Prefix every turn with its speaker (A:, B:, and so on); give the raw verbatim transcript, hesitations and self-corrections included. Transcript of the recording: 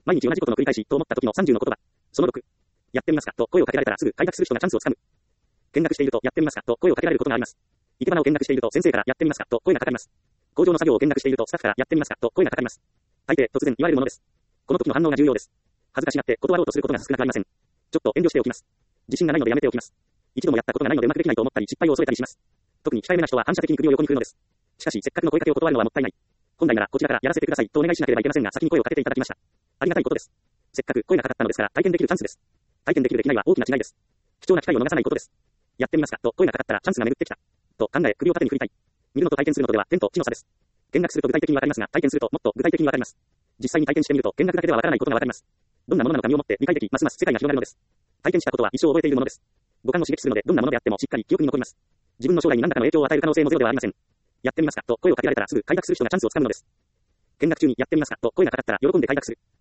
A: 毎日同じことの繰り返しと思った時のさんじゅうの言葉。そのろく。やってみますかと声をかけられたらすぐ開拓する人がチャンスをつかむ。見学しているとやってみますかと声をかけられることがあります。生け花を見学していると先生からやってみますかと声がかかります。工場の作業を見学しているとスタッフからやってみますかと声がかかります。大抵突然言われるものです。この時の反応が重要です。恥ずかしがって断ろうとすることが少なくありません。ちょっと遠慮しておきます。自信がないのでやめておきます。一度もやったことがないのでうまくできないと思ったり失敗を恐れたりします。特に控えめな人は反射的に首を横に振るのです。しかしせっかくの声かけを断るのはもったいない。本来ならこちらからやらせてくださいとお願いしなければいけませんが先に声をかけていただきました。ありがたいことです。せっかく声がかかったのですから体験できるチャンスです。体験できるできないは大きな違いです。貴重な機会を逃さないことです。やってみますかと声がかかったらチャンスが巡ってきた。と考え首を縦に振りたい。見るのと体験するのとでは天と地の差です。見学すると具体的にわかりますが体験するともっと具体的にわかります。実際に体験してみると見学だけではわからないことがわかります。どんなものなのか身をもって理解できますます世界が広がるのです。体験したことは一生覚えているものです。五感を刺激するのでどんなものであってもしっかり記憶に残ります。自分の将来に何らかの影響を与える可能性もゼロではありません。やってみますかと声をかけられたらすぐ開拓する人がチャンスをつかむのです。見学中にやってみますかと声がかかったら喜んで開拓する。